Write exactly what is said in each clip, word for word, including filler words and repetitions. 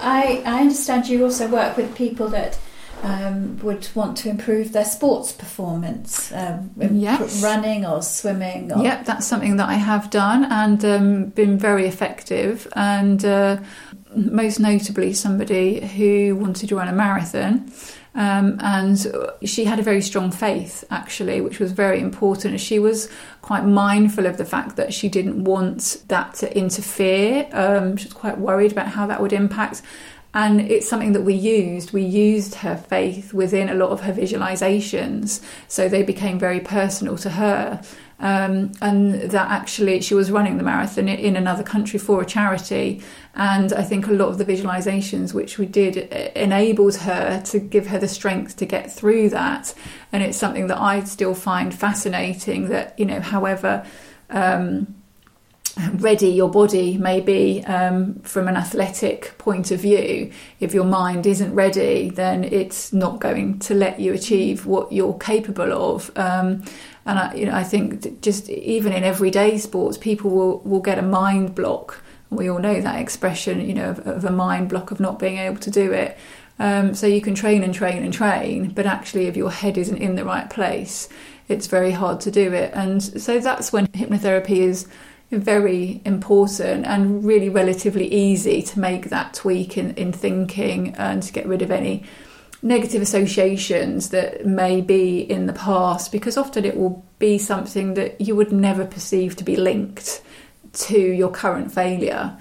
I, I understand you also work with people that um, would want to improve their sports performance, um, yes. running or swimming. Or... Yep, that's something that I have done and um, been very effective. And uh, most notably, somebody who wanted to run a marathon. Um, and she had a very strong faith, actually, which was very important. She was quite mindful of the fact that she didn't want that to interfere. Um, she was quite worried about how that would impact. And it's something that we used. We used her faith within a lot of her visualizations. So they became very personal to her. Um, and that actually she was running the marathon in another country for a charity. And I think a lot of the visualizations which we did enabled her to give her the strength to get through that. And it's something that I still find fascinating, that, you know, however um, ready your body may be um, from an athletic point of view, if your mind isn't ready, then it's not going to let you achieve what you're capable of. Um, and I, you know, I think just even in everyday sports, people will, will get a mind block. We all know that expression, you know, of, of a mind block, of not being able to do it. Um, so you can train and train and train, but actually if your head isn't in the right place, it's very hard to do it. And so that's when hypnotherapy is very important and really relatively easy to make that tweak in, in thinking and to get rid of any negative associations that may be in the past, because often it will be something that you would never perceive to be linked to your current failure.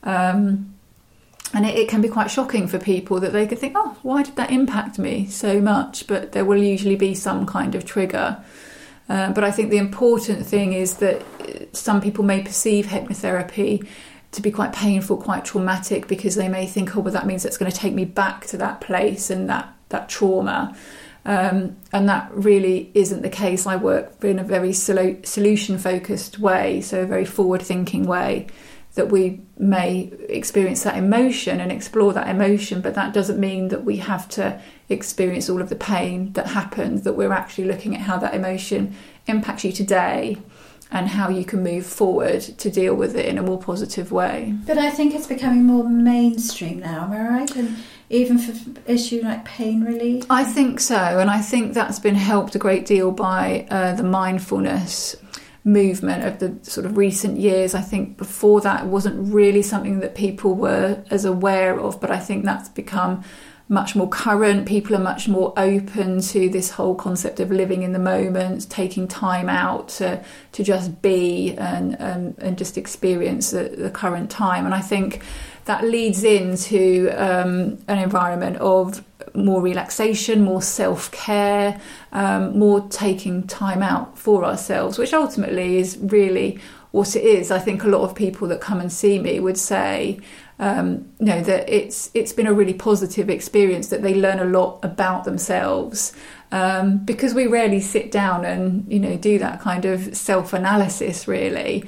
Um, and it, it can be quite shocking for people that they could think, oh, why did that impact me so much? But there will usually be some kind of trigger. Uh, but I think the important thing is that some people may perceive hypnotherapy to be quite painful, quite traumatic, because they may think, oh, well, that means it's going to take me back to that place and that, that trauma. Um, and that really isn't the case. I work in a very solu- solution-focused way, so a very forward-thinking way, that we may experience that emotion and explore that emotion, but that doesn't mean that we have to experience all of the pain that happened, that we're actually looking at how that emotion impacts you today and how you can move forward to deal with it in a more positive way. But I think it's becoming more mainstream now, am I right? And even for issue like pain relief? I think so, and I think that's been helped a great deal by uh, the mindfulness movement of the sort of recent years. I think before that it wasn't really something that people were as aware of, but I think that's become much more current. People are much more open to this whole concept of living in the moment, taking time out to to just be and and, and just experience the, the current time. And I think that leads into um, an environment of more relaxation, more self-care, um, more taking time out for ourselves, which ultimately is really what it is. I think a lot of people that come and see me would say, um, you know, that it's it's been a really positive experience, that they learn a lot about themselves, um, because we rarely sit down and, you know, do that kind of self-analysis, really.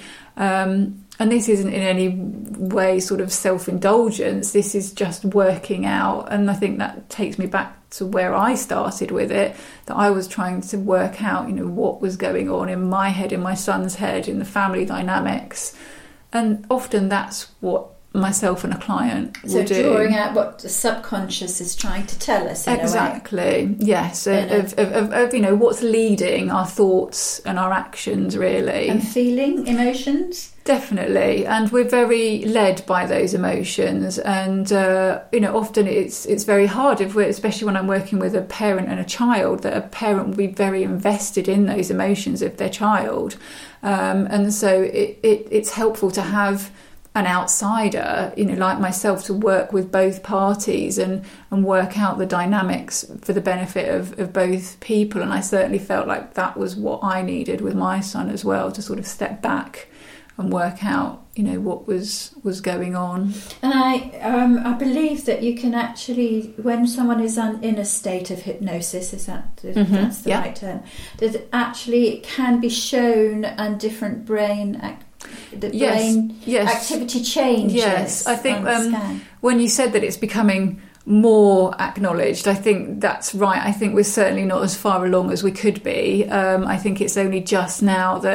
Um, And this isn't in any way sort of self-indulgence. This is just working out. And I think that takes me back to where I started with it, that I was trying to work out, you know, what was going on in my head, in my son's head, in the family dynamics. And often that's what myself and a client will do. So drawing out what the subconscious is trying to tell us, in exactly, a way. Yes, of, of, of, of, you know, what's leading our thoughts and our actions, really. And feeling, emotions? Definitely, and we're very led by those emotions, and uh, you know, often it's it's very hard, if we're, especially when I'm working with a parent and a child, that a parent will be very invested in those emotions of their child, um, and so it, it it's helpful to have an outsider, you know, like myself, to work with both parties and and work out the dynamics for the benefit of, of both people. And I certainly felt like that was what I needed with my son as well, to sort of step back and work out, you know, what was was going on. And I um, I believe that you can actually, when someone is un, in a state of hypnosis, is that mm-hmm. that's the yeah. right term, that actually it can be shown and different brain ac- the yes. brain yes. activity changes. Yes, I think um, when you said that it's becoming more acknowledged, I think that's right. I think we're certainly not as far along as we could be. Um, I think it's only just now that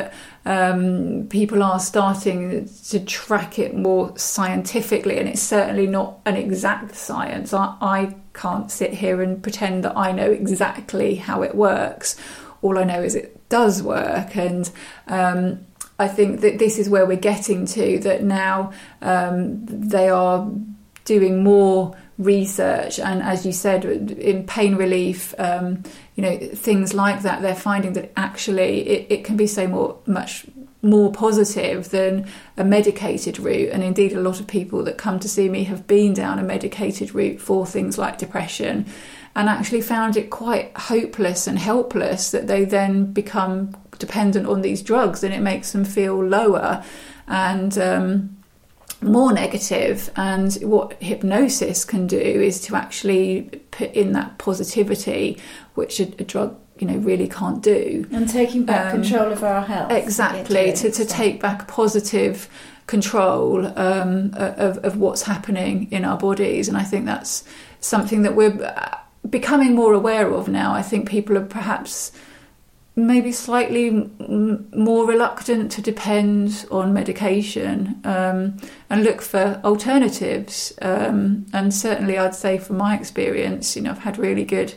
um, people are starting to track it more scientifically, and it's certainly not an exact science. I, I can't sit here and pretend that I know exactly how it works. All I know is it does work, and um, I think that this is where we're getting to, that now um, they are doing more research, and as you said, in pain relief, um, you know, things like that, they're finding that actually it, it can be so more, much more positive than a medicated route. And indeed, a lot of people that come to see me have been down a medicated route for things like depression, and actually found it quite hopeless and helpless, that they then become dependent on these drugs, and it makes them feel lower and um, more negative. And what hypnosis can do is to actually put in that positivity, which a, a drug, you know, really can't do. And taking back um, control of our health. Exactly, to, to take back positive control um, of, of what's happening in our bodies. And I think that's something that we're becoming more aware of now. I think people are perhaps maybe slightly m- more reluctant to depend on medication um, and look for alternatives. Um, and certainly I'd say from my experience, you know, I've had really good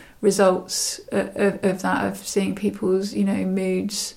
results of, of that, of seeing people's, you know, moods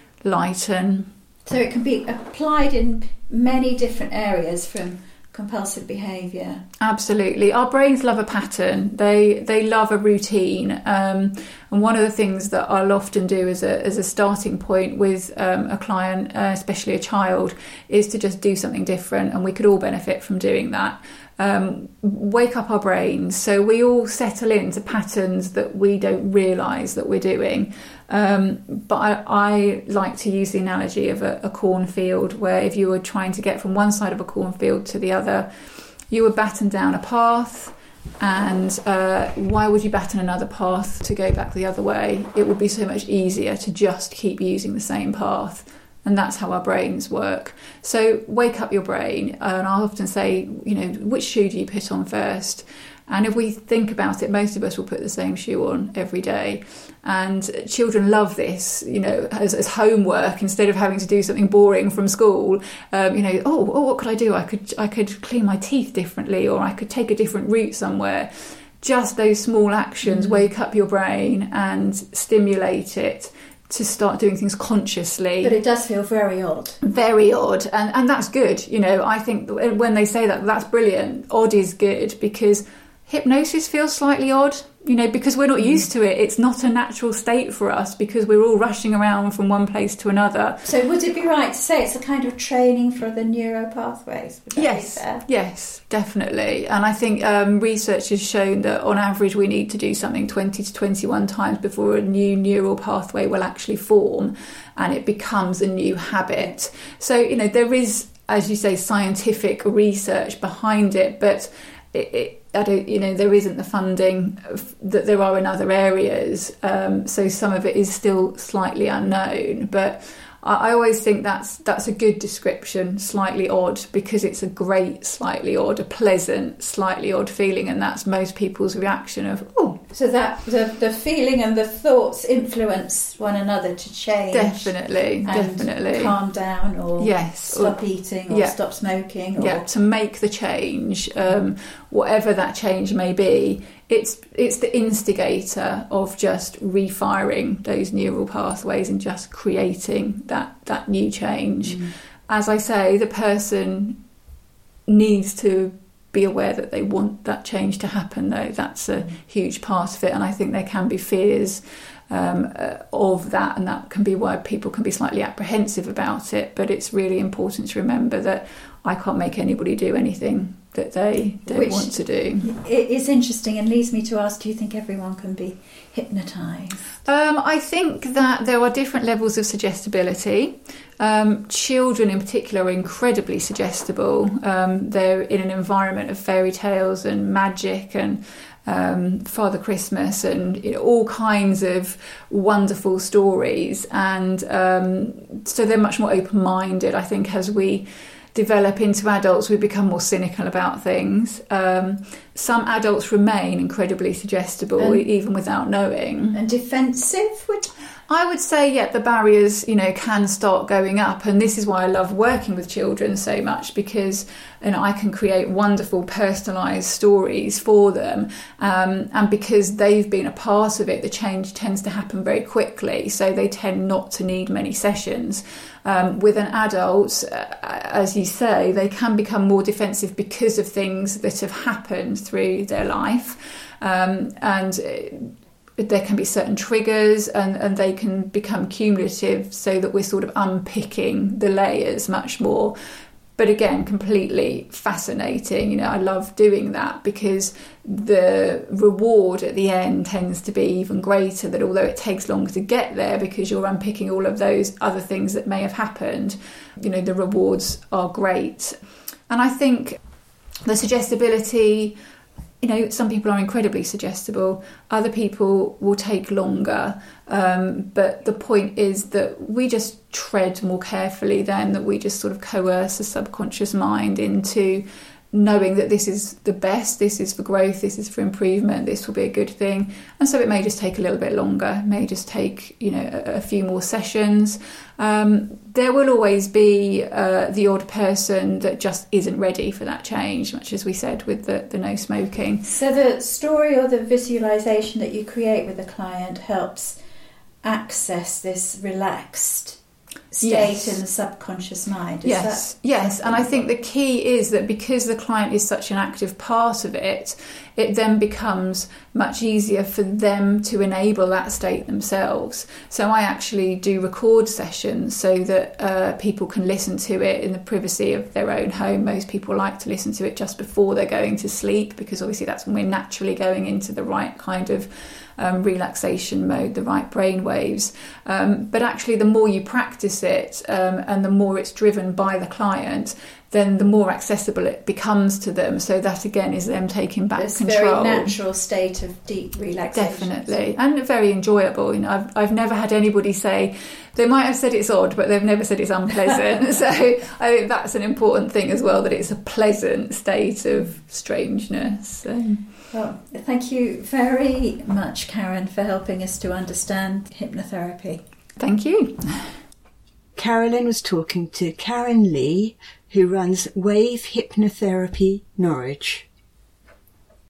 lighten. So it can be applied in many different areas, from compulsive behaviour. Absolutely. Our brains love a pattern. They they love a routine. Um, and one of the things that I'll often do as a as a starting point with um, a client, uh, especially a child, is to just do something different. And we could all benefit from doing that. Um, wake up our brains, so we all settle into patterns that we don't realise that we're doing. Um, but I, I like to use the analogy of a, a cornfield, where if you were trying to get from one side of a cornfield to the other, you would batten down a path, and uh, why would you batten another path to go back the other way? It would be so much easier to just keep using the same path. And that's how our brains work. So wake up your brain. And I often say, you know, which shoe do you put on first? And if we think about it, most of us will put the same shoe on every day. And children love this, you know, as, as homework, instead of having to do something boring from school. Um, you know, oh, oh, what could I do? I could, I could clean my teeth differently, or I could take a different route somewhere. Just those small actions, mm-hmm. wake up your brain and stimulate it to start doing things consciously. But it does feel very odd. Very odd. And and that's good. You know, I think when they say that, that's brilliant. Odd is good, because hypnosis feels slightly odd, you know, because we're not used to it. It's not a natural state for us, because we're all rushing around from one place to another. So would it be right to say it's a kind of training for the neural pathways? Would that yes, be fair? Yes, definitely. And I think um, research has shown that on average we need to do something twenty to twenty-one times before a new neural pathway will actually form and it becomes a new habit. So, you know, there is, as you say, scientific research behind it, but it, it I don't, you know, there isn't the funding that there are in other areas. Um, so some of it is still slightly unknown. But I, I always think that's that's a good description, slightly odd, because it's a great slightly odd, a pleasant slightly odd feeling. And that's most people's reaction of, oh. So that the, the feeling and the thoughts influence one another to change. Definitely, and definitely. Calm down, or yes, stop or, eating, or yeah. stop smoking. Or... Yeah, to make the change, um, whatever that change may be, it's it's the instigator of just refiring those neural pathways and just creating that, that new change. Mm. As I say, the person needs to be aware that they want that change to happen, though. That's a huge part of it, and I think there can be fears um, uh, of that, and that can be why people can be slightly apprehensive about it. But it's really important to remember that I can't make anybody do anything that they don't Which want to do. It is interesting and leads me to ask, do you think everyone can be hypnotised? Um, I think that there are different levels of suggestibility. Um, children in particular are incredibly suggestible. Um, they're in an environment of fairy tales and magic and um, Father Christmas and, you know, all kinds of wonderful stories. And um, so they're much more open-minded. I think as we develop into adults, we become more cynical about things. Um, some adults remain incredibly suggestible, and, even without knowing. And defensive? Would... I would say, yeah, the barriers, you know, can start going up. And this is why I love working with children so much, because, you know, I can create wonderful personalised stories for them. Um, and because they've been a part of it, the change tends to happen very quickly. So they tend not to need many sessions. Um, with an adult, uh, as you say, they can become more defensive because of things that have happened through their life. Um, and there can be certain triggers, and, and they can become cumulative, so that we're sort of unpicking the layers much more. But again, completely fascinating. You know, I love doing that, because the reward at the end tends to be even greater, that although it takes longer to get there because you're unpicking all of those other things that may have happened, you know, the rewards are great. And I think the suggestibility, you know, some people are incredibly suggestible, other people will take longer. Um, but the point is that we just tread more carefully then, that we just sort of coerce the subconscious mind into knowing that this is the best, this is for growth, this is for improvement, this will be a good thing. And so it may just take a little bit longer, it may just take, you know, a, a few more sessions. Um, there will always be uh, the odd person that just isn't ready for that change, much as we said with the, the no smoking. So the story or the visualisation that you create with the client helps access this relaxed state yes. in the subconscious mind. Is yes, that yes. And I think the key is that because the client is such an active part of it, it then becomes much easier for them to enable that state themselves. So I actually do record sessions so that uh, people can listen to it in the privacy of their own home. Most people like to listen to it just before they're going to sleep, because obviously that's when we're naturally going into the right kind of Um, relaxation mode, the right brain waves. Um, but actually, the more you practice it um, and the more it's driven by the client, then the more accessible it becomes to them. So that again is them taking back this control. Very natural state of deep relaxation. Definitely, and very enjoyable. You know, I've I've never had anybody say, they might have said it's odd, but they've never said it's unpleasant. So I think that's an important thing as well, that it's a pleasant state of strangeness. So. Well, thank you very much, Karen, for helping us to understand hypnotherapy. Thank you. Carolyn was talking to Karen Lee, who runs Wave Hypnotherapy Norwich.